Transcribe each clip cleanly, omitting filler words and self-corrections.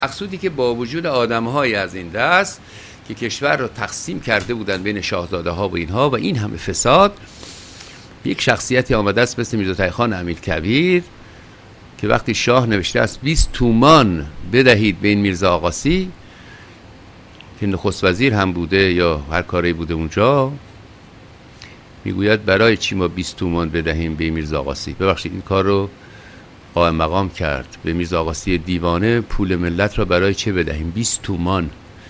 مقصودی که با وجود آدم‌های از این دست که کشور رو تقسیم کرده بودن بین شاهزاده‌ها و اینها و این همه فساد، یک شخصیتی آمده است مثل میرزا تقی‌خان امیرکبیر که وقتی شاه نوشته است 20 تومان بدهید به این میرزا آقاسی که نخست وزیر هم بوده یا هر کاری بوده اونجا، میگوید برای چی ما 20 تومان بدهیم به میرزا آقاسی؟ ببخشید این کار رو قائم مقام کرد به میرزا آقاسی دیوانه، پول ملت را برای چه بدهیم 20 تومان.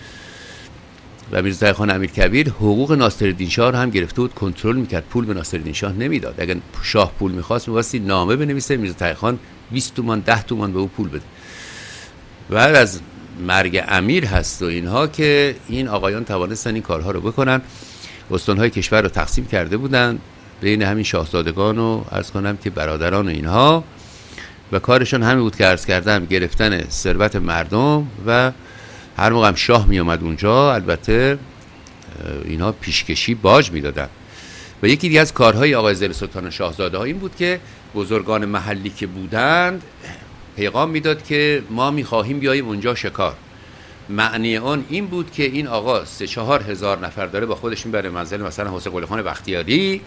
و میرزا تقی‌خان امیرکبیر حقوق ناصرالدین شاه رو هم گرفته بود، کنترل میکرد، پول به ناصرالدین شاه نمیداد. اگر شاه پول میخواست می‌بایستی نامه بنویسه میرزا تقی‌خان 20 تومان 10 تومان به او پول بده. بعد از مرگ امیر هست و اینها که این آقایان توانستن این کارها رو بکنن، استانهای کشور رو تقسیم کرده بودن بین همین شاهزادگان و عرض کنم که برادران و اینها، و کارشون همین بود که عرض کردم گرفتن ثروت مردم و هر موقع هم شاه می اومد اونجا البته اینها پیشکشی باج میدادن. و یکی دیگه از کارهای آقای زل سلطان شاهزاده ها این بود که بزرگان محلی که بودند پیغام میداد که ما میخواهیم بیاییم اونجا شکار. معنی اون این بود که این آقا 3-4 هزار نفر داره با خودش میبره منزل مثلا حسین قلی خان بختیاری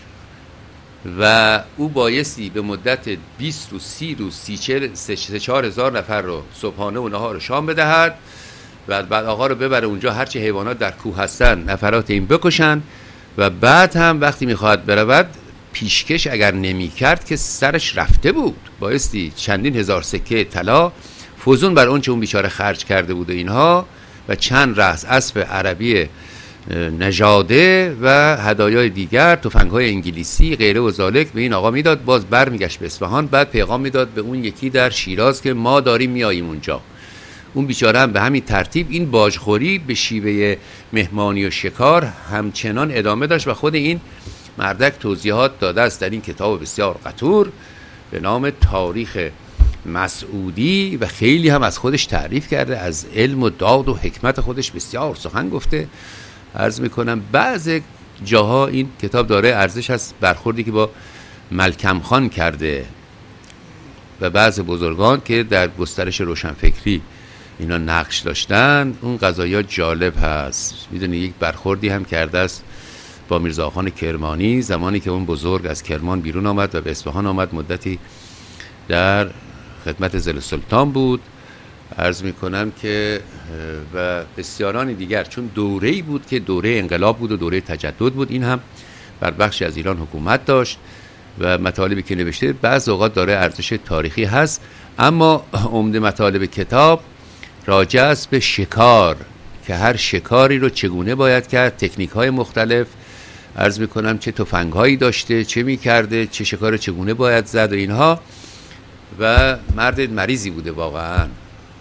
و او بایستی به مدت 20 روز 30 روز 3-4 هزار نفر رو صبحانه و نهار و شام بدهد و بعد آقا رو ببره اونجا هرچی حیوانات در کوه هستن نفرات این بکشن و بعد هم وقتی میخواد برود پیشکش اگر نمی کرد که سرش رفته بود، بایستی چندین هزار سکه طلا فوزون بر اون چه اون بیچاره خرج کرده بود و اینها و چند رأس اسب عربی نژاده و هدایای دیگر، تفنگ‌های انگلیسی غیره و ذالک به این آقا میداد. باز برمیگشت به اصفهان، بعد پیغام میداد به اون یکی در شیراز که ما داریم میاییم اونجا. اون بیچاره هم به همین ترتیب این باجخوری به شیوه مهمانی و شکار همچنان ادامه داشت و خود این مردک توضیحات داده است در این کتاب بسیار قطور به نام تاریخ مسعودی و خیلی هم از خودش تعریف کرده، از علم و داد و حکمت خودش بسیار سخن گفته. عرض میکنم بعض جاها این کتاب داره ارزش از برخوردی که با ملکم خان کرده و بعض بزرگان که در گسترش روشنفکری اینا نقش داشتن، اون قضایا جالب هست. میدونی یک برخوردی هم کرده است با میرزا خان کرمانی زمانی که اون بزرگ از کرمان بیرون آمد و به اصفهان آمد، مدتی در خدمت زل سلطان بود. عرض میکنم که و بسیاران دیگر، چون دوره‌ای بود که دوره انقلاب بود و دوره تجدد بود، این هم بر بخشی از ایران حکومت داشت و مطالبی که نوشته بعض اوقات داره ارزش تاریخی هست، اما عمده مطالب کتاب راجع است به شکار که هر شکاری رو چگونه باید کرد، تکنیک‌های مختلف، عرض میکنم چه تفنگ‌هایی داشته، چه می‌کرده، چه شکار چگونه باید زد و اینها. و مرد مریضی بوده واقعا،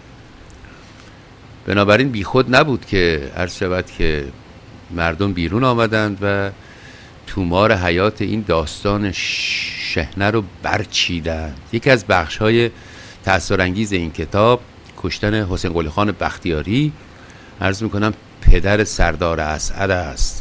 بنابراین بیخود نبود که عرض شود که مردم بیرون آمدند و تومار حیات این داستان شحنه رو برچیدند. یکی از بخش‌های تأثیرانگیز این کتاب کشتن حسین قلی خان بختیاری، عرض میکنم پدر سردار اسعد است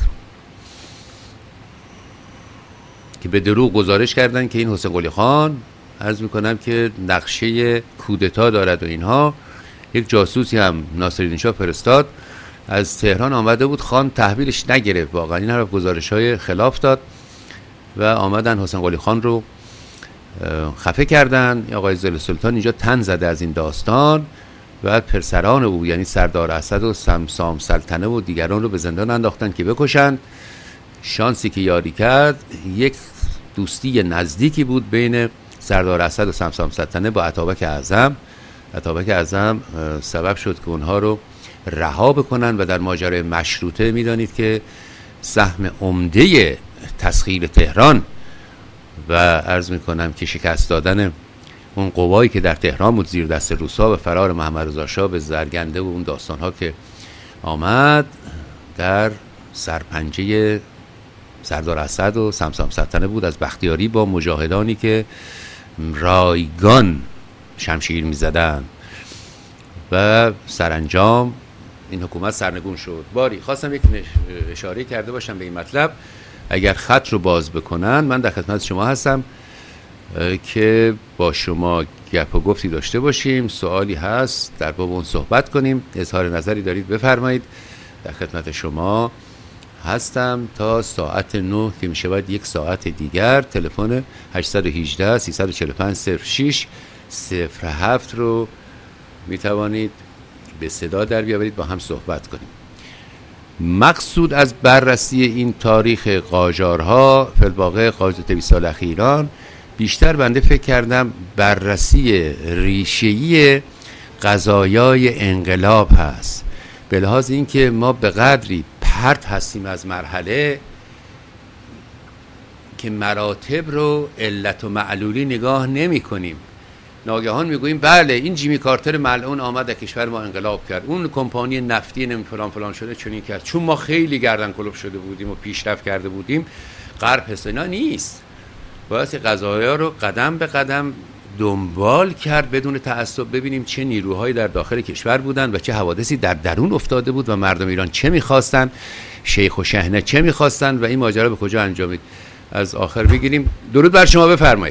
که به دروغ گزارش کردند که این حسین قلی خان عرض میکنم که نقشه کودتا دارد و اینها. یک جاسوسی هم ناصرالدین شاه فرستاد از تهران آمده بود، خان تحویلش نگرفت، واقعا این حرف گزارش‌های خلاف داد و آمدن حسین قلی خان رو خفه کردن. آقای زل سلطان اینجا تن زده از این داستان و پسران او یعنی سردار اسد و سمسام سلطنه و دیگران رو به زندان انداختن که بکشن. شانسی که یاری کرد یک دوستی نزدیکی بود بین سردار اسد و سمسام سلطنه با اتابک اعظم. اتابک اعظم سبب شد که اونها رو رها بکنن و در ماجرای مشروطه میدانید که سهم عمده تسخیر تهران و عرض میکنم که شکست دادن اون قوایی که در تهران بود زیر دست روسا و فرار محمد رضا شاه به زرگنده و اون داستانها که آمد در سرپنجه سردار اسد و سمسام سلطنه بود، از بختیاری با مجاهدانی که رایگان شمشیر میزدن و سرانجام این حکومت سرنگون شد. باری خواستم یک اشاره کرده باشم به این مطلب، اگر خط رو باز بکنن من در خدمت شما هستم. که با شما گپ و گفتی داشته باشیم. سوالی هست در باب اون صحبت کنیم، اظهار نظری دارید بفرمایید، در خدمت شما هستم تا ساعت 9 که میشه باید یک ساعت دیگر. تلفن 818 345 06 07 رو میتوانید به صدا در بیاورید با هم صحبت کنیم. مقصود از بررسی این تاریخ قاجارها فی‌الواقع قاجار 200 سال اخیران بیشتر بنده فکر کردم بررسی ریشه‌ای قضایای انقلاب هست، به لحاظ اینکه ما به قدری پرت هستیم از مرحله که مراتب رو علت و معلولی نگاه نمی کنیم. ناگهان میگوییم بله این جیمی کارتر ملعون آمد در کشور ما انقلاب کرد، اون کمپانی نفتی نمی فلان فلان شده چنین کرد، چون ما خیلی گردن کلوف شده بودیم و پیشرفت کرده بودیم غرب حسنا نیست. باید قضایا رو قدم به قدم دنبال کرد بدون تعصب، ببینیم چه نیروهایی در داخل کشور بودن و چه حوادثی در درون افتاده بود و مردم ایران چه میخواستن، شیخ و شحنه چه میخواستن و این ماجرا به کجا انجامید. از آخر بگیریم. درود بر شما، بفرمایید.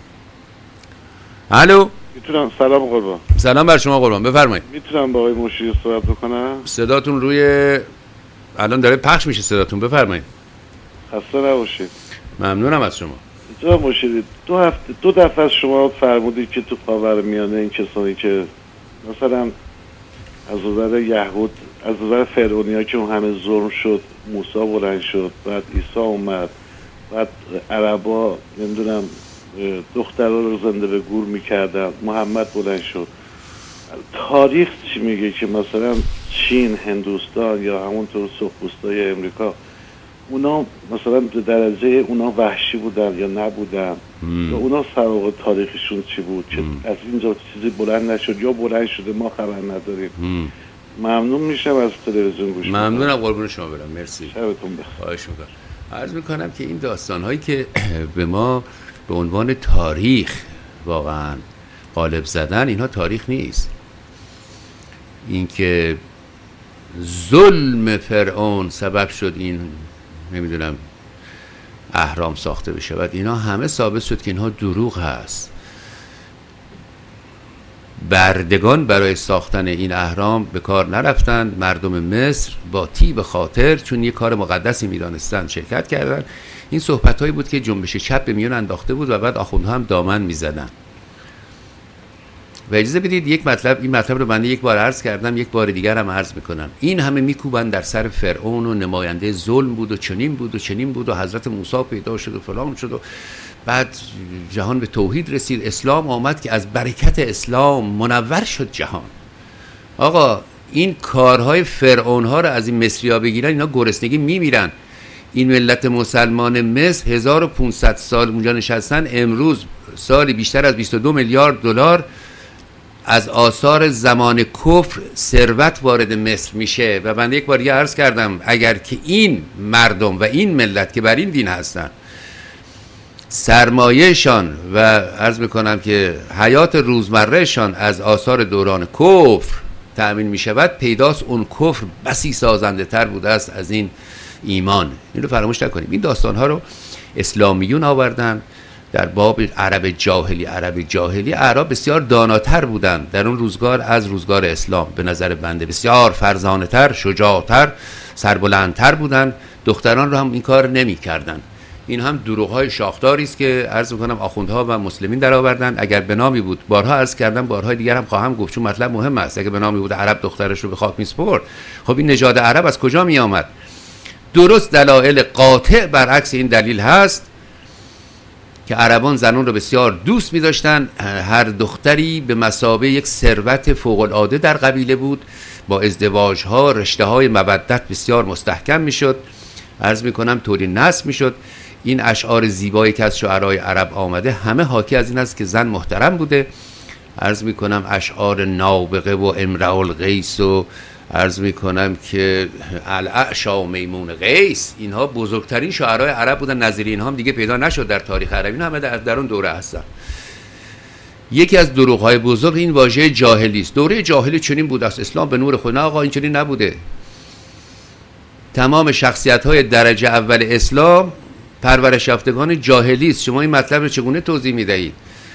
الو، میتونم؟ سلام قربان. سلام بر شما قربان، بفرمایید. میتونم با آقای مشیری صحبت بکنم؟ صداتون روی الان داره پخش میشه صداتون، بفرمایید. خسته نباشید. ممنونم از شما. جناب مشیری، دو دفعه از شما فرمودید که تو خاورمیانه این کسانی که مثلا از نظر یهود، از نظر فرعونی‌ها که اون همه ظلم شد، موسی بلند شد، بعد عیسی اومد، بعد عربا نمیدونم دخترها رو زنده به گور میکردن، محمد بلند شد. تاریخ چی میگه که مثلا چین، هندوستان یا همونطور سرخپوستای امریکا اونا مثلا به درجه اونا وحشی بودن یا نبودن یا اونا سابقه تاریخشون چی بود که از اینجا چیزی بلند نشد یا بلند شده ما خبر نداریم. ممنون میشم از تلویزیون گوش. ممنونم قربون شما برم، مرسی. شبتون بخیر. خواهش میکنم. عرض میکنم که این داستان‌هایی که به ما به عنوان تاریخ واقعا قالب زدن، اینها تاریخ نیست. اینکه ظلم فرعون سبب شد این نمیدونم اهرام ساخته بشه، بعد اینا همه ثابت شد که اینها دروغ هست. بردگان برای ساختن این اهرام به کار نرفتن، مردم مصر با طیب خاطر چون یک کار مقدسی میدانستن شرکت کردن. این صحبت‌هایی بود که جنبش چپ به میان انداخته بود و بعد آخوندها هم دامن میزدن. و اجازه بدید این مطلب رو بنده یک بار عرض کردم، یک بار دیگر هم عرض میکنم. این همه میکوبن در سر فرعون و نماینده ظلم بود و چنین بود و چنین بود و حضرت موسی پیدا شد و فلان شد و بعد جهان به توحید رسید، اسلام آمد که از برکت اسلام منور شد جهان. آقا این کارهای فرعون ها رو از این مصری‌ها بگیرن، اینا گرسنگی میمیرن. این ملت مسلمان مصر 1500 سال اونجا نشستن، امروز سالی بیشتر از 22 میلیارد دلار از آثار زمان کفر ثروت وارد مصر میشه. و بنده یک بار دیگه عرض کردم اگر که این مردم و این ملت که بر این دین هستن سرمایه‌شان و عرض میکنم که حیات روزمرهشان از آثار دوران کفر تأمین میشود، پیداست اون کفر بسی سازنده تر بوده است از این ایمان. این رو فراموش نکنیم. این داستان ها رو اسلامیون آوردن در باب عرب جاهلی. اعراب بسیار داناتر بودن در اون روزگار از روزگار اسلام، به نظر بنده بسیار فرزانه تر، شجاعتر، سربلندتر بودن. دختران رو هم این کار نمی کردن. این هم دروغ‌های شاخداری است که عرض می‌کنم آخوندها و مسلمین درآوردن. اگر به نامی بود، بارها عرض کردم، بارهای دیگر هم خواهم گفت چون مطلب مهم است، اگر به نامی بود عرب دخترش رو به خاک می‌سپرد، خب این نژاد عرب از کجا می آمد؟ درست دلایل قاطع برعکس این دلیل هست که عربان زنان رو بسیار دوست می داشتن. هر دختری به مثابه یک ثروت فوق العاده در قبیله بود. با ازدواج ها رشته های مودت بسیار مستحکم می شد، عرض می کنم طوری نسل می شد. این اشعار زیبایی که از شعرهای عرب آمده همه حاکی از این است که زن محترم بوده. عرض می کنم اشعار نابغه و امرأ القیس و عرض می کنم که الاعشا میمون قیس، اینها بزرگترین شاعرای عرب بودن. نظیر اینها هم دیگه پیدا نشد در تاریخ عربی، اینا همه در اون دوره هستن. یکی از دروغ‌های بزرگ این واژه جاهلی است. دوره جاهلی چنین بود است، اسلام به نور خود. نه آقا این چنین نبوده. تمام شخصیت‌های درجه اول اسلام پرورش یافتگان جاهلی است. شما این مطلب رو چگونه توضیح میدهید؟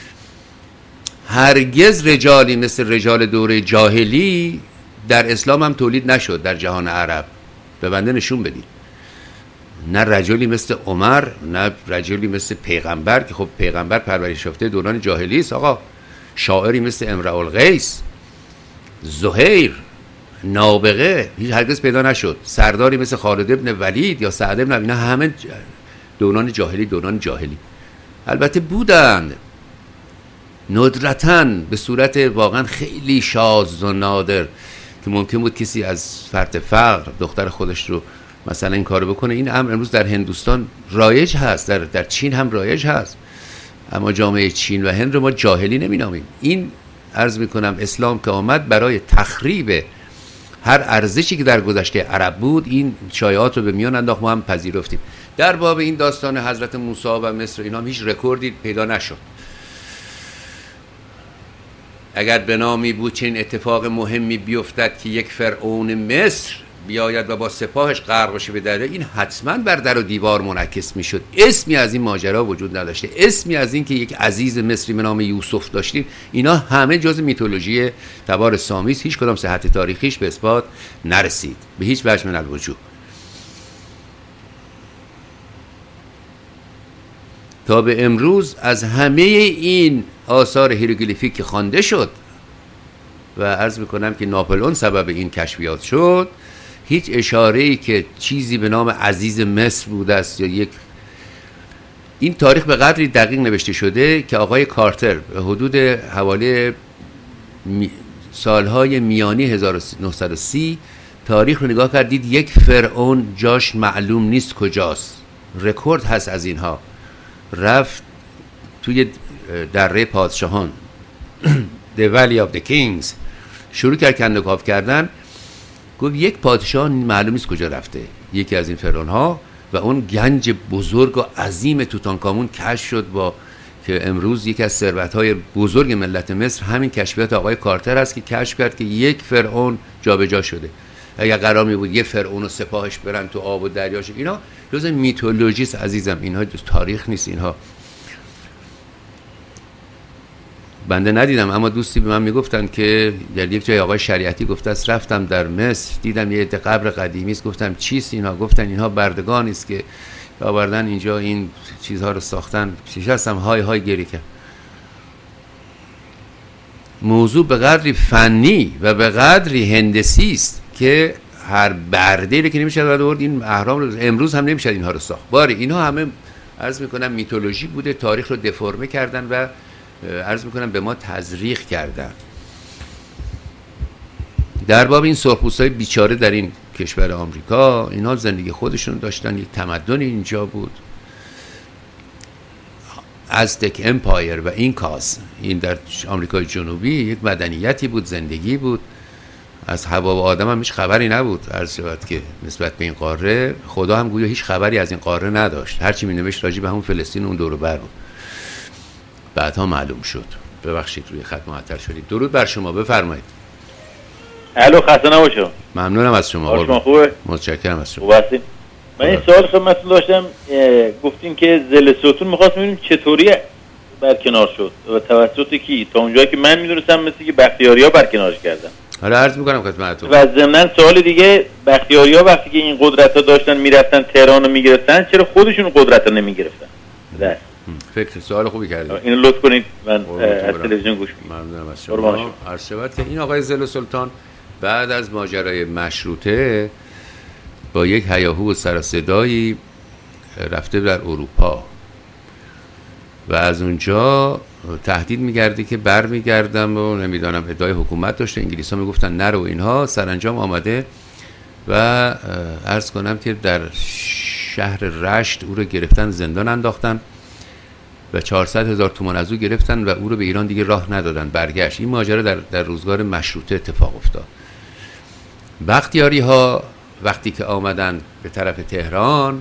هرگز رجالی مثل رجال دوره جاهلی در اسلام هم تولید نشد در جهان عرب. به بنده نشون بدید. نه رجلی مثل عمر، نه رجلی مثل پیغمبر، که خب پیغمبر پرورش یافته دوران جاهلی است آقا. شاعری مثل امرؤ القیس، زهیر، نابغه هرگز پیدا نشد. سرداری مثل خالد ابن ولید یا سعد ابن، اینا همه دوران جاهلی. البته بودند ندرتاً به صورت واقعا خیلی شاذ و نادر که ممکن بود کسی از فرط فقر دختر خودش رو مثلا این کارو بکنه. این امر امروز در هندوستان رایج هست، در چین هم رایج هست، اما جامعه چین و هند رو ما جاهلی نمی‌نامیم. این عرض میکنم اسلام که آمد برای تخریب هر ارزشی که در گذشته عرب بود این شایعات رو به میان انداخت، ما هم پذیرفتیم. در باب این داستان حضرت موسی و مصر اینا هم هیچ رکوردی پیدا نشد. اگر به نامی بود چنین اتفاق مهمی بیفتد که یک فرعون مصر بیاید و با سپاهش غرق بشه به دریا، این حتما بر در و دیوار منعکس میشد. اسمی از این ماجرا وجود نداشته، اسمی از این که یک عزیز مصری به نام یوسف داشتیم، اینا همه جز میتولوژی تبار سامی است. هیچ کدام صحت تاریخیش به اثبات نرسید به هیچ وجه من الوجوه. تا به امروز از همه این آثار هیروگلیفیک که خوانده شد و عرض میکنم که ناپلئون سبب این کشفیات شد، هیچ اشاره‌ای که چیزی به نام عزیز مصر بوده است یا یک، این تاریخ به قدری دقیق نوشته شده که آقای کارتر به حدود حوالی سالهای میانی 1930 تاریخ رو نگاه کردید، یک فرعون جاش معلوم نیست کجاست. رکورد هست از اینها. رفت توی دره پادشاهان The Valley of the Kings، شروع کرد کندوکاو کردن. گفت یک پادشاه معلوم نیست کجا رفته، یکی از این فرعون ها، و اون گنج بزرگ و عظیم توتانکامون کشف شد با که امروز یکی از ثروت‌های بزرگ ملت مصر همین کشفیات آقای کارتر است که کشف کرد که یک فرعون جابجا شده. اگر قرار می بود یه فرعون و سپاهش برن تو آب و دریاش، اینا جز میتولوژی است عزیزم، اینها جز تاریخ نیست. اینها بنده ندیدم، اما دوستی به من میگفتن که در یک جای آقای شریعتی گفته است رفتم در مصر دیدم یه عده قبر قدیمی است. گفتم چیست اینها؟ گفتن اینها بردگانی است که آوردن اینجا این چیزها رو ساختن. نشستم های گریه کردم. موضوع به قدری فنی و به قدری هندسی است که هر برده‌ای که نمیشه آورد این اهرام رو امروز هم نمیشه اینها رو ساخت. باری اینها همه عرض میکنم میتولوژی بوده، تاریخ رو دفرمه کردن و عرض میکنم به ما تزریق کردن. در باب این سرخپوستای بیچاره در این کشور آمریکا، اینها زندگی خودشون داشتن، یک تمدنی اینجا بود، ازتک امپایر و اینکاس، این در آمریکای جنوبی یک مدنیتی بود، زندگی بود. از حوا و آدم هم هیچ خبری نبود. عرض شود که نسبت به این قاره خدا هم گویا هیچ خبری از این قاره نداشت، هرچی می نوشت راجع به همون فلسطین اون دور و بر بود. بعدها معلوم شد. ببخشید روی خط معطل شدید. درود بر شما، بفرمایید. الو، خسته نباشید. ممنونم از شما. حالتون خوبه؟ متشکرم از شما. خوب هستین؟ من این سوال خدمتتون داشتم. گفتین که ذل ستون می‌خواستم ببینیم چطوری برکنار شد و توسط کی؟ تا اونجایی که من می‌دونستم مثل که بختیاری‌ها برکنارش کردن. حالا عرض می‌کنم خدمتتون. و ضمناً سوال دیگه، بختیاری‌ها وقتی که این قدرت‌ها داشتن میرفتن تهران رو می‌گرفتن، چرا خودشون قدرت رو نمی‌گرفتن؟ ده. فکر سوال خوبی کردید. اینو لطف کنید، من از تلویزیون گوش می‌کنم. ممنونم از شما. عرض شود که این آقای ذل سلطان بعد از ماجرای مشروطه با یک هیاهو و سر و صدایی رفته در اروپا و از اونجا تهدید می‌کرده که برمیگردم و نمیدونم ادعای حکومت داشته، انگلیس‌ها میگفتن نرو اینها. سرانجام آمده و عرض کنم که در شهر رشت او رو گرفتن، زندان انداختن و 400,000 تومان از او گرفتن و او رو به ایران دیگه راه ندادن، برگشت. این ماجرا در روزگار مشروطه اتفاق افتاد. بختیاری ها وقتی که آمدن به طرف تهران،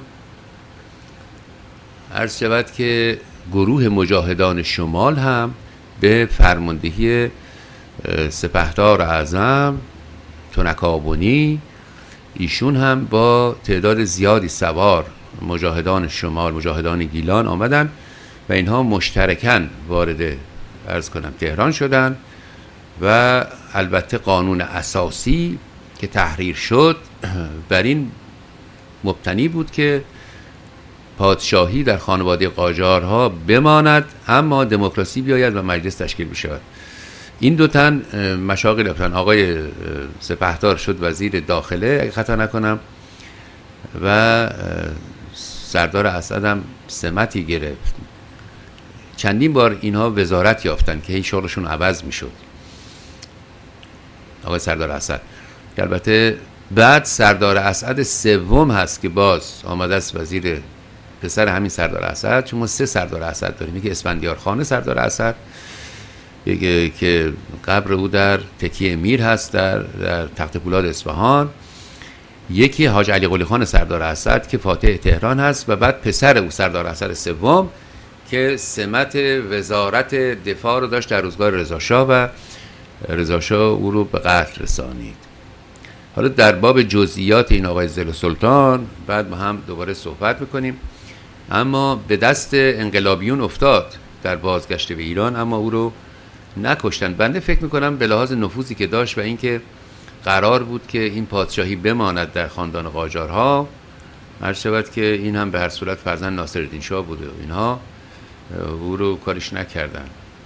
عرض شود که گروه مجاهدان شمال هم به فرماندهی سپهدار اعظم تنکابونی، ایشون هم با تعداد زیادی سوار مجاهدان شمال، مجاهدان گیلان آمدن و اینها مشترکاً وارد عرض کنم تهران شدن و البته قانون اساسی که تحریر شد بر این مبتنی بود که پادشاهی در خانواده قاجارها بماند اما دموکراسی بیاید و مجلس تشکیل بشود. این دو تن مشاغل رفتن. آقای سپهدار شد وزیر داخله اگه خطا نکنم و سردار اسد هم سمتی گرفت. چندین بار اینها وزارت یافتن که هیچ شغلشون عوض میشد. آقای سردار اسد البته بعد سردار اسد سوم هست که باز آمده است وزیر پسر همین سردار اسد، چون ما 3 سردار اسد داریم. یکی اسفندیار خان سردار اسد که قبر او در تکیه میر هست در تخت پولاد اصفهان، یکی حاج علی قلی خان سردار اسد که فاتح تهران هست و بعد پسر او سردار اسد سوم که سمت وزارت دفاع رو داشت در روزگار رضاشاه و رضاشاه او رو به قتل رسانید. حالا در باب جزئیات این آقای ضیا السلطان بعد ما هم دوباره صحبت میکنیم. اما به دست انقلابیون افتاد در بازگشت به ایران اما او رو نکشتن. بنده فکر میکنم به لحاظ نفوذی که داشت و اینکه قرار بود که این پادشاهی بماند در خاندان قاجارها، عرض شود که این هم به هر صورت فرزند ناصرالدین شاه بوده و اینها او رو کارش نکردن.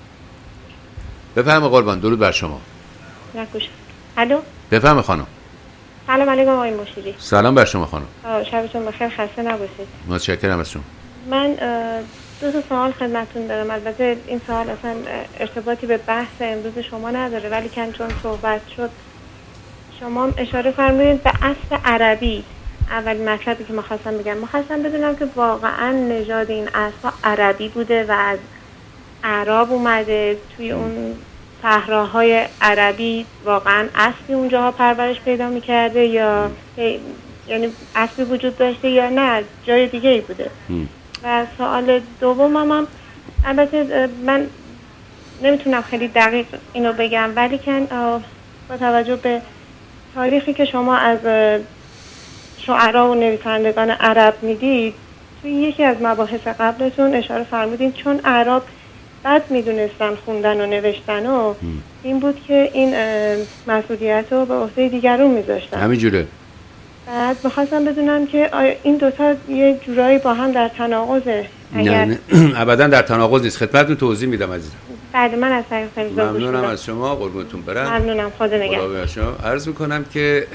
بفرمایید قربان، درود بر شما. نکوش. الو. بفرمایید خانم. سلام علیکم آقای مشیری. سلام بر شما خانم. شبتون بخیر، خسته نباشید. متشکرم از شما. من 2 سوال خدمتتون دارم. البته این سوال اصلا ارتباطی به بحث امروز شما نداره ولی چون صحبت شد شما اشاره فرمودید به اسب عربی. اول مطلبی که خواستم بگم، خواستم بدونم که واقعا نژاد این اسب عربی بوده و از اعراب اومده، توی اون صحراهای عربی واقعا اسبی اونجاها پرورش پیدا میکرده یا یعنی اسبی وجود داشته یا نه جای دیگه ای بوده. و سوال دومم البته من نمیتونم خیلی دقیق اینو بگم ولی که با توجه به تاریخی که شما از شعرا و نویسندگان عرب میدید، توی یکی از مباحث قبلتون اشاره فرمودین چون عرب بد میدونستن خوندن و نوشتن و این بود که این مسئولیت رو به عهده دیگرون میذاشتن. همینجوره. بعد میخواستم بدونم که آیا این دوتا یه جورایی با هم در تناقضه؟ نه ابدا در تناقض نیست. خدمتتون توضیح میدم عزیزم. بله من از طریق فیض‌آباد ممنونم از شما، قربونتون برم. ممنونم، خدا نگهدار. عرض میکنم که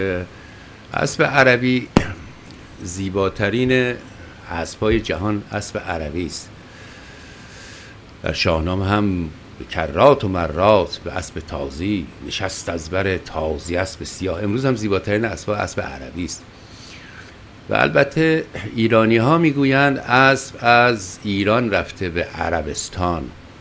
اسب عربی زیباترین اسبای جهان اسب عربی است. در شاهنامه هم به کرات و مرات به اسب تازی نشست از بر تازی اسب سیاه. امروز هم زیباترین اسب عربی است. و البته ایرانی ها میگویند اسب از ایران رفته به عربستان،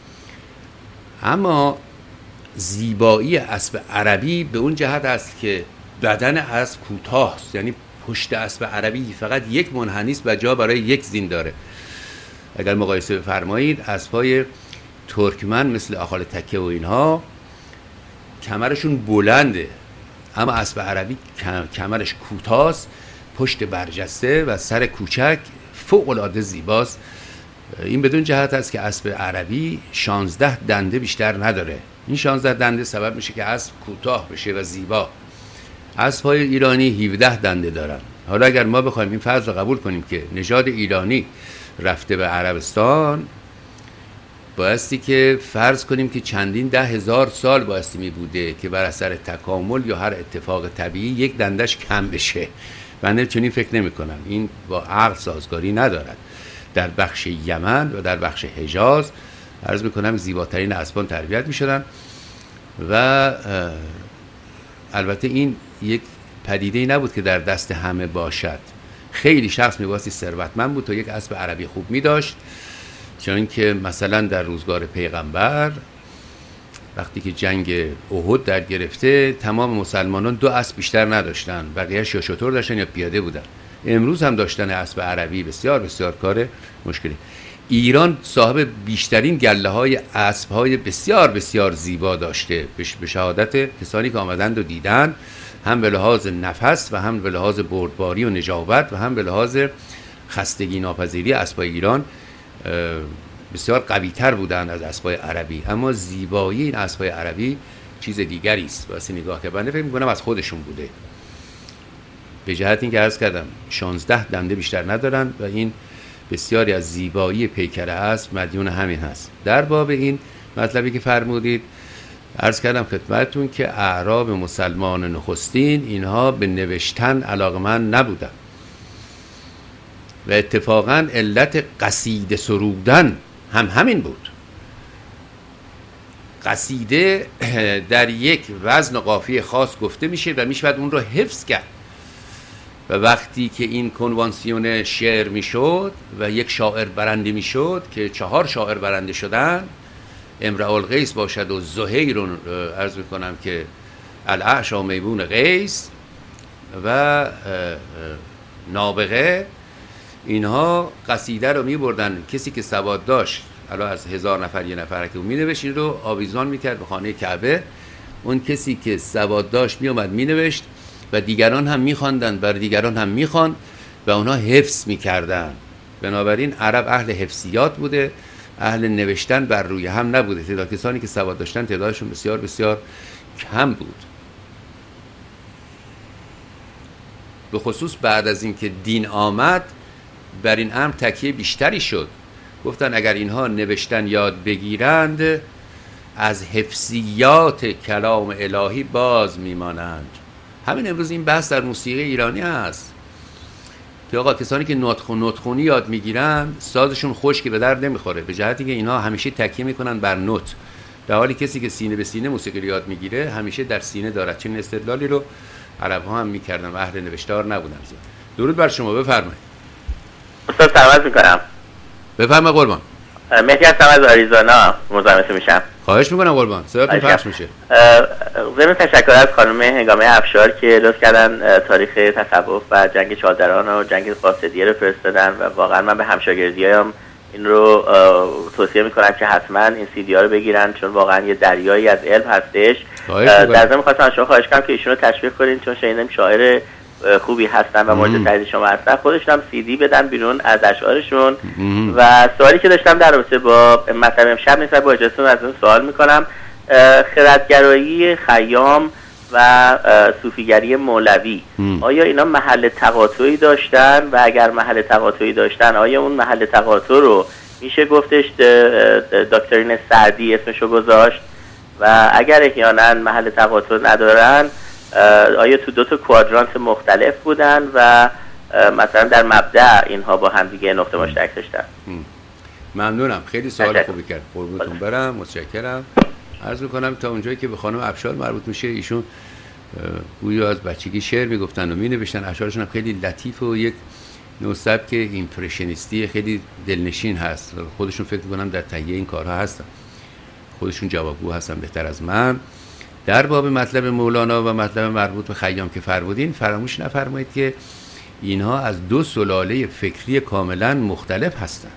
اما زیبایی اسب عربی به اون جهت است که بدن اسب کوتاه است، یعنی پشت اسب عربی فقط یک منحنی است و جا برای یک زین داره. اگر مقایسه بفرمایید اسب‌های ترکمن مثل آخال تکه و اینها کمرشون بلنده اما اسب عربی کمرش کوتاست، پشت برجسته و سر کوچک، فوق العاده زیباست. این بدون جهت است که اسب عربی 16 دنده بیشتر نداره. این 16 دنده سبب میشه که اسب کوتاه بشه و زیبا. اسب‌های ایرانی 17 دنده دارن. حالا اگر ما بخوایم این فرض رو قبول کنیم که نژاد ایرانی رفته به عربستان، بایستی که فرض کنیم که چندین 10,000 سال بایستی می بوده که بر اثر تکامل یا هر اتفاق طبیعی یک دندش کم بشه. بنده چنین فکر نمی کنم. این با عقل سازگاری ندارد. در بخش یمن و در بخش حجاز عرض می کنم زیباترین اسبان تربیت می شدن و البته این یک پدیده‌ای نبود که در دست همه باشد. خیلی شخص می‌بایستی ثروتمند بود تا یک اسب عربی خوب می‌داشت، چون که مثلا در روزگار پیغمبر وقتی که جنگ احد در گرفته تمام مسلمانان 2 اسب بیشتر نداشتن، بقیه‌اش یا شتر داشتن یا پیاده بودن. امروز هم داشتن اسب عربی بسیار بسیار کار مشکلی. ایران صاحب بیشترین گله‌های اسب‌های بسیار بسیار زیبا داشته به شهادت کسانی که آمدند و دیدن، هم به لحاظ نفس و هم به لحاظ بردباری و نجابت و هم به لحاظ خستگی ناپذیری اسبای ایران بسیار قوی تر بودن از اسبای عربی، اما زیبایی این اسبای عربی چیز دیگری است. واسه نگاه که بنده فکر می‌کنم از خودشون بوده، به جهت اینکه عرض کردم 16 دنده بیشتر ندارن و این بسیاری از زیبایی پیکر اسب مدیون همین هست. در باب این مطلبی که فرمودید عرض کردم خدمتتون که اعراب مسلمان نخستین اینها به نوشتن علاقمند نبودن و اتفاقا علت قصیده سرودن هم همین بود. قصیده در یک وزن و قافیه خاص گفته میشه و میشود اون رو حفظ کرد و وقتی که این کنوانسیون شعر میشد و یک شاعر برنده میشد که 4 شاعر برنده شدن، امرؤ القیس باشد و زهیر رو عرض میکنم که الاعشی میمون قیس و نابغه، اینها قصیده رو میبردن، کسی که سواد داشت الان از 1000 نفر یه نفر که مینوشت این رو آویزان میکرد به خانه کعبه، اون کسی که سواد داشت میومد مینوشت و دیگران هم میخواندن، بر دیگران هم میخوان و اونها حفظ میکردن. بنابراین عرب اهل حفظیات بوده، اهل نوشتن بر روی هم نبوده. تعداد کسانی که سواد داشتن تعدادشون بسیار بسیار کم بود، به خصوص بعد از اینکه دین آمد بر این امر تکیه بیشتری شد. گفتن اگر اینها نوشتن یاد بگیرند از حفظیات کلام الهی باز میمانند. همین امروز این بحث در موسیقی ایرانی هست که آقا کسانی که نوت‌خونی یاد میگیرن سازشون خشک به درد نمیخوره، به جهتی که اینها همیشه تکیه میکنن بر نوت، در حالی کسی که سینه به سینه موسیقی رو یاد میگیره همیشه در سینه دارد. چنین استدلالی رو عرب ها هم میکردن و اهل نوشتار نبودن. درود بر شما، بفرمایید. استاد سلام میکنم. بفرمایید قربان. مهدی هستم از آریزونا، مزاحمت میشم. خواهش میکنم قربان، صداتون پخش میشه. ضمن تشکر از خانم هنگامه افشار که لطف کردن تاریخ تصوف و جنگ چادران و جنگ قاصدیه رو فرستادن و واقعا من به همشاگردیام این رو توصیه میکنم که حتما این CD ها رو بگیرن، چون واقعا یه دریایی از علم هستش. در ضمن خواستم از شما خواهش کنم که ایشون رو تشویق کنین، چون شنیدم شاعر خوبی هستن و مورد تایید شما هستن. خودشون هم CD بدن بیرون از اشعارشون. و سوالی که داشتم در رابطه با مطلب امشب نیست، با اجازهتون از اون سوال میکنم. خردگرایی خیام و صوفیگری مولوی آیا اینا محل تقاطعی داشتن؟ و اگر محل تقاطعی داشتن آیا اون محل تقاطع رو میشه گفتش دکترین سعدی اسمشو گذاشت؟ و اگر احیانا محل تقاطع ندارن آیا تو 2 تا کوادرانت مختلف بودن و مثلا در مبدأ اینها با هم دیگه نقطه مشترک داشتن؟ ممنونم، خیلی سوال خوبی کرد، قربونتون برم، متشکرم. عرض میکنم تا اونجایی که به خانم افشار مربوط میشه، ایشون گویا از بچگی شعر میگفتن و مینوشتن، اشعارشون هم خیلی لطیف و یک نوع سبک ایمپرشنیستی خیلی دلنشین هست. خودشون فکر میکنم در تهیه این کارها هستن، خودشون جوابگو هستن بهتر از من. در باب مطلب مولانا و مطلب مربوط به خیام که فرمودین، فراموش نفرمایید که اینها از 2 سلاله فکری کاملا مختلف هستند.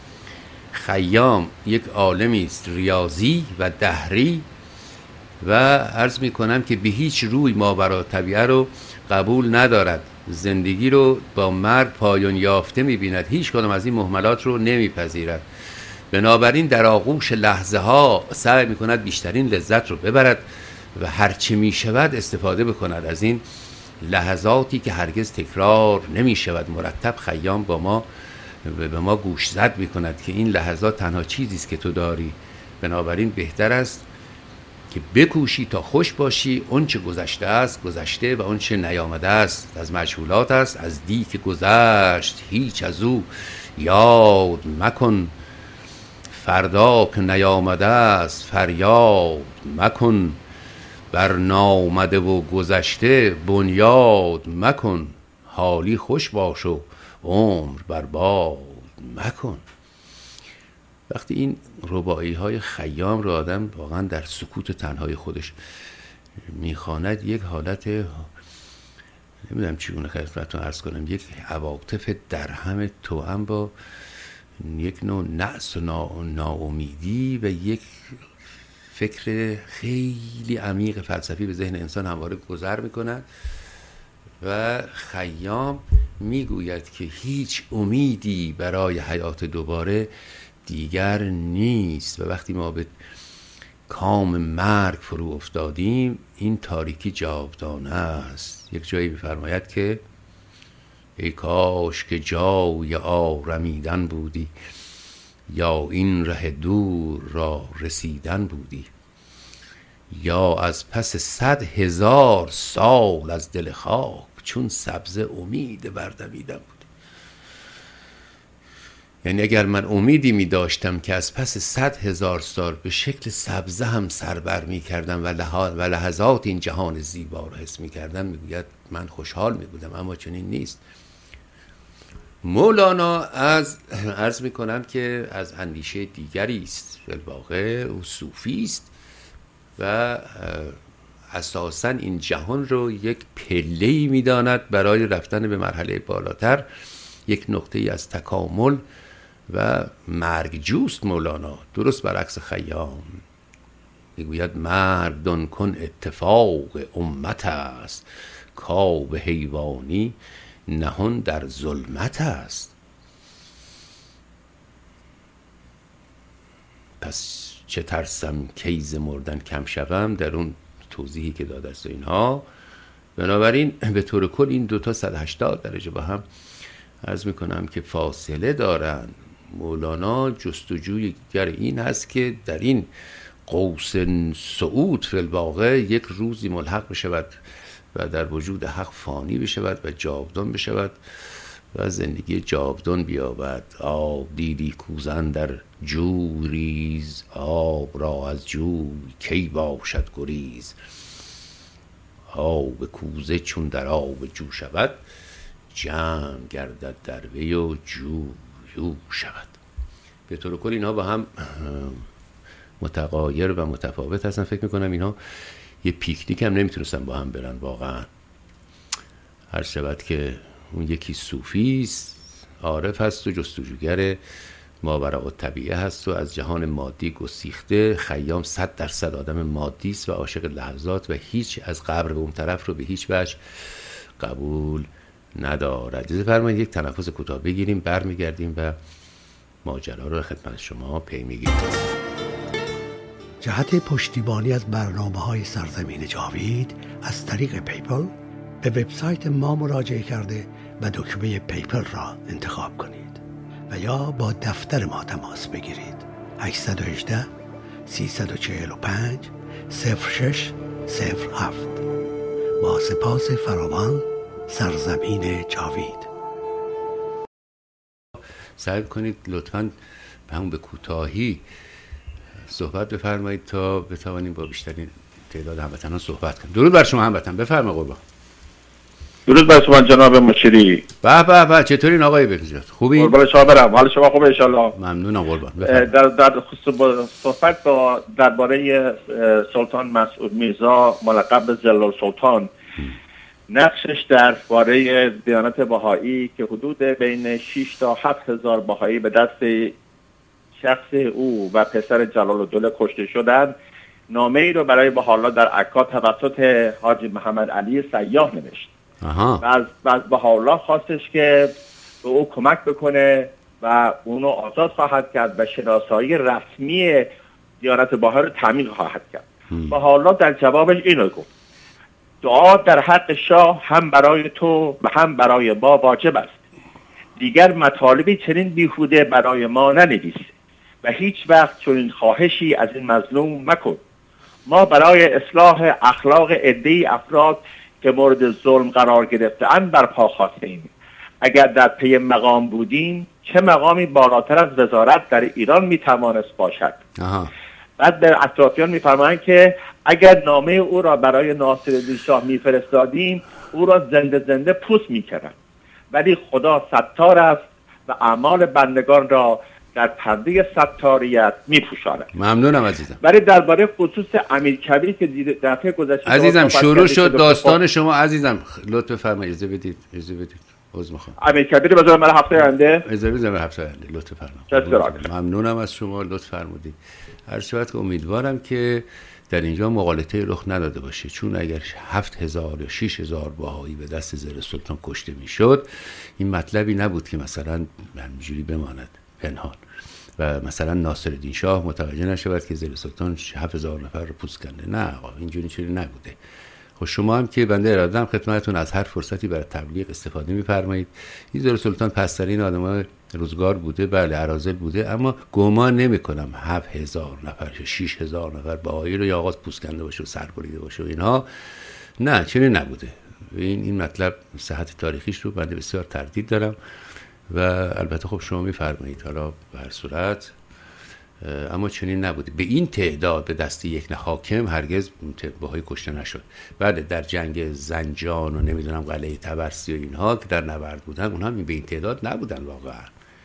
خیام یک عالمی است ریاضی و دهری و عرض می کنم که به هیچ روی ماورا طبیعه رو قبول ندارد، زندگی رو با مرگ پایان یافته می بیند، هیچ کدام از این مهملات رو نمی پذیرد. بنابراین در آغوش لحظه ها سعی می کند بیشترین لذت رو ببرد و هرچه می شود استفاده بکند از این لحظاتی که هرگز تکرار نمی شود. مرتب خیام به ما گوش زد می کند که این لحظات تنها چیزی است که تو داری، بنابراین بهتر است که بکوشی تا خوش باشی. اون چه گذشته است گذشته و اون چه نیامده است از مجهولات است. از دی که گذشت هیچ از او یاد مکن، فردا که نیامده است فریاد مکن. بر نامده و گذشته بنیاد مکن، حالی خوش باش و عمر برباد مکن. وقتی این رباعی های خیام رو آدم واقعا در سکوت تنهای خودش میخواند، یک حالت نمیدونم چگونه خدمتتون عرض کنم، یک عواطف درهم توأم با یک نوع نعس و ناامیدی و یک فکر خیلی عمیق فلسفی به ذهن انسان همواره گذر میکند. و خیام میگوید که هیچ امیدی برای حیات دوباره دیگر نیست و وقتی ما به کام مرگ فرو افتادیم این تاریکی جاودانه است. یک جایی می‌فرماید که ای کاش که جای آرمیدن بودی، یا این ره دور را رسیدن بودی، یا از پس 100,000 سال از دل خاک چون سبزه امید بردمیدن بود. یعنی اگر من امیدی می داشتم که از پس 100,000 سال به شکل سبزه هم سربر می کردم و لحظات این جهان زیبا را حس می کردم، می گوید من خوشحال می بودم، اما چنین نیست. مولانا عرض می کنم که از اندیشه دیگری است، در واقع او صوفی است و اساساً این جهان رو یک پله‌ای می داند برای رفتن به مرحله بالاتر، یک نقطه‌ای از تکامل و مرگ جوست. مولانا درست برعکس خیام میگوید مرگ دان کن اتفاق امت است، کاب حیوانی نهان در ظلمت است. پس چه ترسم کیز مردن کم شوم، در اون توضیحی که داده است و اینها. بنابراین به طور کل این دوتا 180 درجه با هم عرض میکنم که فاصله دارن. مولانا جستجویگر این هست که در این قوس صعود فی الواقع یک روزی ملحق بشود و در وجود حق فانی بشود و جاودان بشود و زندگی جاودان بیابد. آب دیدی کوزن در جو ریز، آب را از جوی کی باشد گریز. آب کوزه چون در آب جو شود، جمع گردد در وی و جویو شود. به طور کل اینها با هم متغایر و متفاوت هستن. فکر میکنم اینها یه پیکنیک هم نمیتونستن با هم برن واقعا. هر شود که اون یکی صوفی است، عارف هست و جستجوگر ماوراء الطبیعه هست و از جهان مادی گسیخته. خیام 100% آدم مادی است و عاشق لحظات و هیچ از قبر به اون طرف رو به هیچ وجه قبول ندارد. اجازه فرمایید یک تنفس کوتاه بگیریم، برمیگردیم و ماجرا رو خدمت شما پی میگیریم. جهت پشتیبانی از برنامه‌های سرزمین جاوید از طریق پیپل به وبسایت ما مراجعه کرده و دکمه پیپل را انتخاب کنید و یا با دفتر ما تماس بگیرید. 818 345 0607. با سپاس فراوان، سرزمین جاوید. سعی کنید لطفاً به کوتاهی صحبت بفرمایید تا بتوانیم با بیشترین تعداد هموطنان صحبت کنیم. درود بر شما هموطن، بفرمایید قربان. درود بر شما جناب مشیری. به چطورین آقای بکزاد؟ خوبی؟ قربان شما برم. حال شما خوبه ان شاء الله؟ ممنونم قربان. در صحبت با درباره سلطان مسعود میرزا ملقب به ظل سلطان، نقشش در باره دیانت بهایی که حدود بین 6 تا 7 هزار بهایی به دست شخص او و پسر جلال الدوله کشته شدند، نامه ای رو برای بهاءالله در عکا توسط حاجی محمد علی سیاح نوشت و از بهاءالله خواستش که به او کمک بکنه و اونو آزاد خواهد کرد و شناسایی رسمی دیانت بهایی رو تامین خواهد کرد. بهاءالله در جوابش اینو گفت: دعا در حق شاه هم برای تو و هم برای ما واجب است. دیگر مطالبی چنین بیهوده برای ما ننویس و هیچ وقت چنین خواهشی از این مظلوم مکن. ما برای اصلاح اخلاق عده‌ای افراد که مورد ظلم قرار گرفته‌اند برپا خواستیم. اگر در پی مقام بودیم، چه مقامی بالاتر از وزارت در ایران میتوانست باشد؟ بعد به اطرافیان میفرمایند که اگر نامه او را برای ناصرالدین شاه میفرستادیم، او را زنده زنده پوست میکردند، ولی خدا ستار است و اعمال بندگان را در پرده ستاریت میپوشاند. ممنونم عزیزم. ولی درباره خصوص امیرکبیر که دفعه گذشته عزیزم شروع شد داستان شما. عزیزم لطف فرمایید، اجازه بدید عذر میخوام. امیرکبیر بذار من هفته آینده اجازه بدید هفته آینده لطف فرمایید. ممنونم از شما، لطف فرمودید. هر صورت که امیدوارم که در اینجا مغالطه رخ نداده باشه، چون اگر 7000 یا 6000 بهایی به دست زل سلطان کشته میشد، این مطلبی نبود که مثلا همینجوری بماند پنهان و مثلا ناصرالدین شاه متوجه نشود که زل سلطان 7000 نفر رو پوست کنده. نه آقا، اینجوری چیزی نبوده. خب شما هم که بنده اراده‌ام خدمتتون از هر فرصتی برای تبلیغ استفاده می‌فرمایید. این زل سلطان پسترین آدمای روزگار بوده، بله اراذل بوده، اما گمان نمی‌کنم 7000 نفر یا 6000 نفر بهایی رو یا آغاز پوست کنده باشه و سر بریده باشه و اینها. نه، چنین نبوده. این مطلب صحت تاریخیش رو بنده بسیار تردید دارم و البته خب شما می‌فرمایید حالا به هر صورت، اما چنین نبوده. به این تعداد به دست یک حاکم هرگز بهایی کشته نشد. بله در جنگ زنجان و نمیدونم قلعه طبرسی و اینها که در نبرد بودن، اونها به این تعداد نبودن واقعا.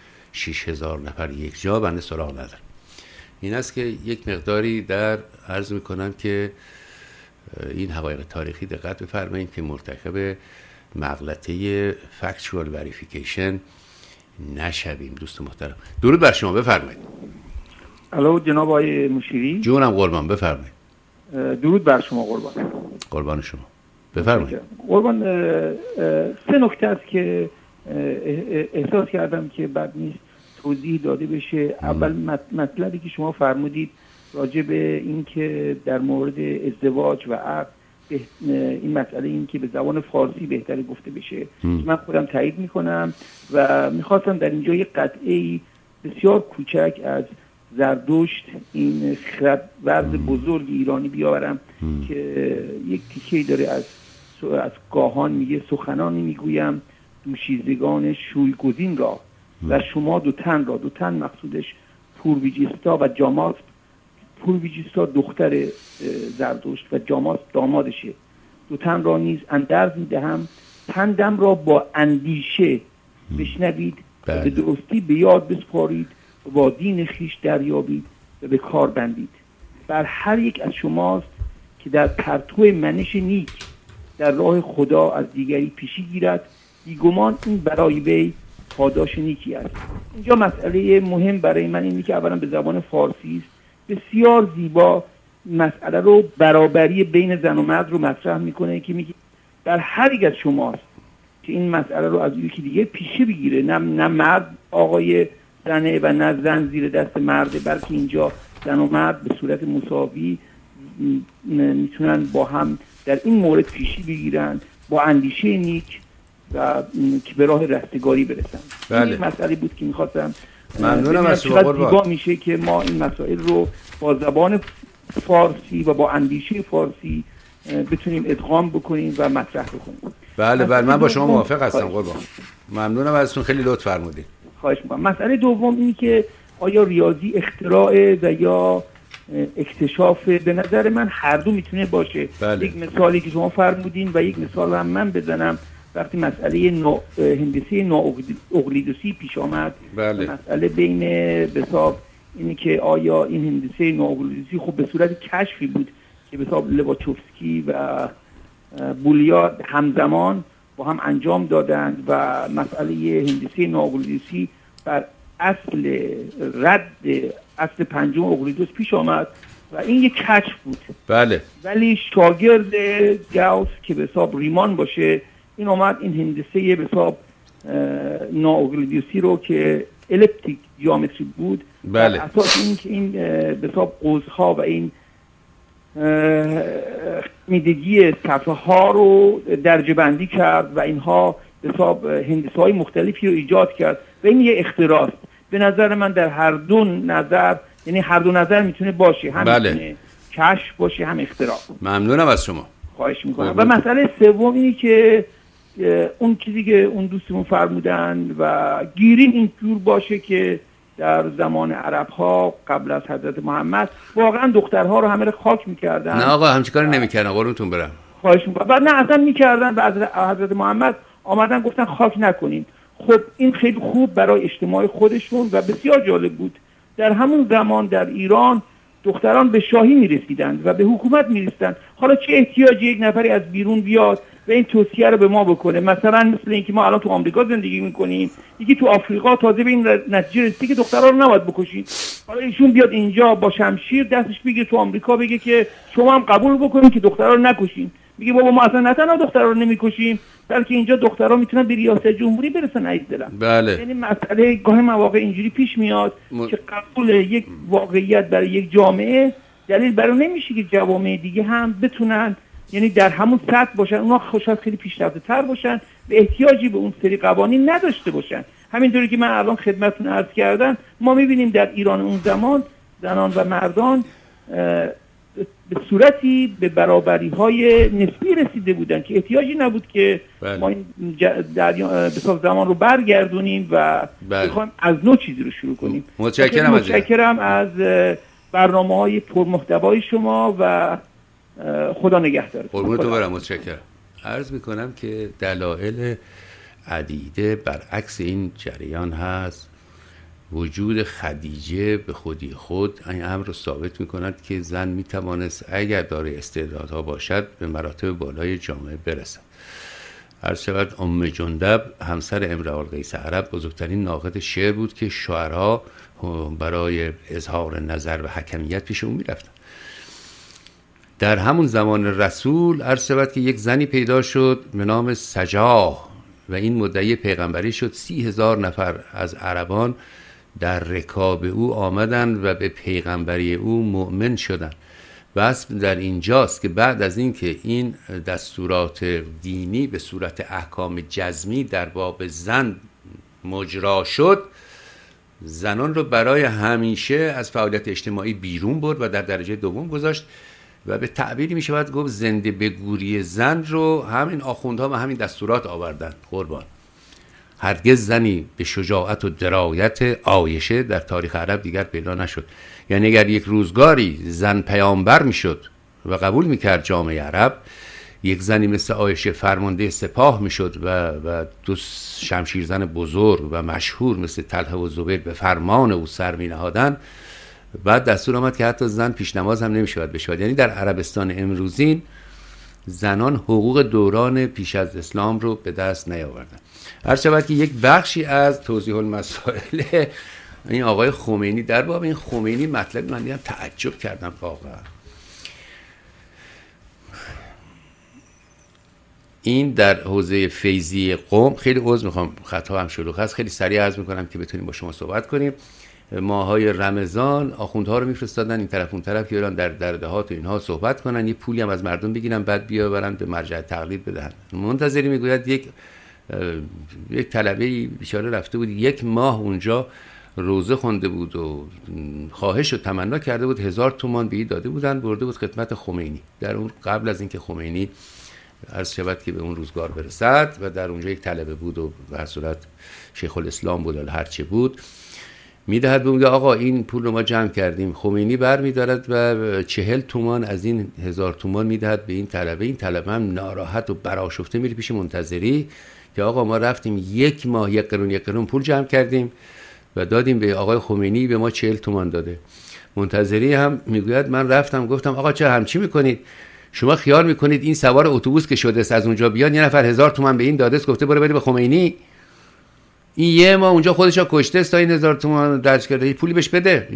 6000 نفر یک جا بنده سراغ ندارم. این است که یک مقداری در عرض میکنم که این حقایق تاریخی دقت بفرمایید که مرتکب مغلطه فکچوال وریفیکیشن نشویم. دوست محترم، درود بر شما، بفرمایید. الو جناب آقای مشیری. جونم قربان، بفرمایید. درود بر شما قربان. قربان شما، بفرمایید. قربان، سه نکته است که احساس کردم که بد نیست توضیح داده بشه. اول مطلبی که شما فرمودید راجع به این که در مورد ازدواج و عقد این مسئله این که به زبان فارسی بهتر گفته بشه، من خودم تایید میکنم و میخواستم در اینجا یک قطعه بسیار کوچک از زردشت، این خردورد بزرگ ایرانی بیاورم که یک تیکه‌ای داره از گاهان میگه: سخنانی میگویم دوشیزگان شویگزین را و شما دو تن مقصودش پورویجیستا و جاماس. پورویجیستا دختر زردشت و جاماس دامادشه. دو تن را نیز اندرز میدهم، پندم را با اندیشه بشنوید و به درستی به یاد بسپارید و با دین خیش دریابید و به کار بندید. بر هر یک از شماست که در پرتو منش نیک در راه خدا از دیگری پیشی گیرد، بیگمان این برای وی پاداش نیکی است. اینجا مسئله مهم برای من اینه که اولا به زبان فارسی است، بسیار زیبا مسئله رو، برابری بین زن و مرد رو مطرح میکنه که میگه در هر یک از شماست که این مسئله رو از یکی دیگه پیشه بگیره. نه مرد آقای زنه و نه زن زیر دست مرده، بلکه اینجا زن و مرد به صورت مساوی میتونن با هم در این مورد پیشی بگیرن با اندیشه نیک و که به راه رستگاری برسن. بله. این مسئله بود که میخواستم. ممنونم از شما قربان. میشه که ما این مسائل رو با زبان فارسی و با اندیشه فارسی بتونیم ادغام بکنیم و مطرح بکنیم. بله من با شما موافق هستم قربان. ممنونم ازتون، خیلی لطف فرمودید. خواهش می‌کنم. مسئله دوم اینه که آیا ریاضی اختراع و یا اکتشاف؟ به نظر من هر دو میتونه باشه. بله. یک مثالی که شما فرمودین و یک مثال هم من بزنم. وقتی مسئله هندسه نااقلیدوسی پیش آمد، بله. مسئله بین بساب اینه که آیا این هندسه نااقلیدوسی خب به صورت کشفی بود که بساب لباچوفسکی و بولیارد همزمان با هم انجام دادند و مسئله هندسه نااقلیدوسی بر اصل پنجم اقلیدوس پیش آمد و این یک کشف بود. بله. ولی شاگرد گاوس که به حساب ریمان باشه، این اومد این هندسه به حساب نااقلیدوسی رو که الیپتیک جیومتری بود، بله. اساس این که این به حساب قوس‌ها و این میدگی صفحه ها رو درجه بندی کرد و اینها به حساب هندسه های مختلفی رو ایجاد کرد و این یه اختراع است. به نظر من در هر دو نظر، یعنی هر دو نظر میتونه باشه، هم بله. میتونه کشف باشه هم اختراع. ممنونم از شما. خواهش میکنم. و مسئله سوم اینی که اون چیزی که اون دوستمون فرمودن و گیرین این جور باشه که در زمان عرب ها قبل از حضرت محمد واقعا دخترها رو همه رو خاک میکردن. نه آقا همچین کاری نمیکردن، قربونتون برم. خواهش میکنم. بعد نه اصلا میکردن و حضرت محمد آمدن گفتن خاک نکنین. خب این خیلی خوب برای اجتماع خودشون و بسیار جالب بود. در همون زمان در ایران دختران به شاهی میرسیدند و به حکومت میرسیدند. حالا چه احتیاجی یک نفری از بیرون بیاد و این توصیه رو به ما بکنه؟ مثلا مثل اینکه ما الان تو آمریکا زندگی میکنیم، یکی تو آفریقا تازه به این نتیجه رسیده که دختران رو نباید بکشید، حالا ایشون بیاد اینجا با شمشیر دستش بگیره تو آمریکا بگه که شما هم قبول بکنید که دختران رو نکشین. میگه بابا ما اصلا نه تنها دختران رو نمیکشیم، بلکه اینجا دخترها میتونن به ریاست جمهوری برسن. عزیز دلم، بله. یعنی مسئله گاه مواقع اینجوری پیش میاد که قبول یک واقعیت برای یک جامعه دلیل برای نمیشه که جوامع دیگه هم بتونن یعنی در همون سطح باشن، اونا خوشحال خیلی پیشرفته تر باشن، به احتیاجی به اون سری قوانین نداشته باشن. همینطوری که من الان خدمتتون عرض کردم، ما میبینیم در ایران اون زمان زنان و مردان به صورتی به برابری‌های نسبی رسیده بودن که احتیاجی نبود که ما این زمان رو برگردونیم و بخوایم از نو چیزی رو شروع کنیم. متشکرم از برنامه‌های پرمحتوای شما و خدا نگهدار. قربونتون برم. متشکرم. عرض میکنم که دلایل عدیده برعکس این جریان هست. وجود خدیجه به خودی خود این امر رو ثابت می‌کند که زن می‌توانست اگر دارای استعدادها باشد به مراتب بالای جامعه برسد. هر شود ام جندب همسر امرؤ القیس عرب بزرگترین ناقد شعر بود که شاعرها برای اظهار نظر و حکمیت پیش اون می‌رفتن. در همون زمان رسول هر شود که یک زنی پیدا شد به نام سجاه و این مدعی پیغمبری شد. 30,000 نفر از عربان در رکاب او آمدن و به پیغمبری او مؤمن شدن. بس در اینجاست که بعد از این که این دستورات دینی به صورت احکام جزمی در باب زن مجرا شد، زنان رو برای همیشه از فعالیت اجتماعی بیرون برد و در درجه دوم گذاشت و به تعبیری میشه باید گفت زنده به گوری زن رو همین آخوندها و همین دستورات آوردن. قربان، هرگز زنی به شجاعت و درایت عایشه در تاریخ عرب دیگر پیدا نشد. یعنی اگر یک روزگاری زن پیامبر میشد و قبول میکرد جامعه عرب، یک زنی مثل عایشه فرمانده سپاه میشد و دو شمشیرزن بزرگ و مشهور مثل طلحه و زبیر به فرمان او سر می نهادن. بعد دستور آمد که حتی زن پیش نماز هم نمیشود بشود. یعنی در عربستان امروزین زنان حقوق دوران پیش از اسلام رو به دست نیاوردن. هر شود که یک بخشی از توضیح المسائل این آقای خمینی در باب این خمینی مطلب من دیدم تعجب کردم واقعا. این در حوزه فیضی قم، خیلی عذر میخوام خطا هم شلوغ هست، خیلی سریع عرض میکنم که بتونیم با شما صحبت کنیم. ماهای رمضان آخوندها رو میفرستادن این طرف اون طرف که ایران در دهات و اینها صحبت کنن، یه پولی هم از مردم بگیرن بعد بیاورن به مرجع تقلید بدهن. منتظری میگوید یک طلبه بیچاره رفته بود 1 ماه اونجا روزه خونده بود و خواهش و تمنا کرده بود 1000 تومان به این داده بودن، برده بود خدمت خمینی در اون قبل از اینکه خمینی عرض شود که به اون روزگار برسد و در اونجا یک طلبه بود و به هر صورت شیخ الاسلام بود و هر چه بود، میدهد به اون آقا این پول رو ما جمع کردیم. خمینی بر میدارد و 40 تومان از این 1000 تومان میدهد به این طلبه. این طلبه هم ناراحت و برآشفته میره پیش منتظری که آقا ما رفتیم 1 ماه 1 قرون پول جمع کردیم و دادیم به آقای خمینی، به ما 40 تومان داده. منتظری هم میگوید من رفتم گفتم آقا چه همچی میکنید؟ شما خیال میکنید این سوار اتوبوس که شده است از اونجا بیاد، یه نفر 1000 تومان به این داده است گفته برو بده به خمینی؟ این 1 ماه اونجا خودش رو کشته است تا این 1000 تومان درج کرده، پولی بهش بده.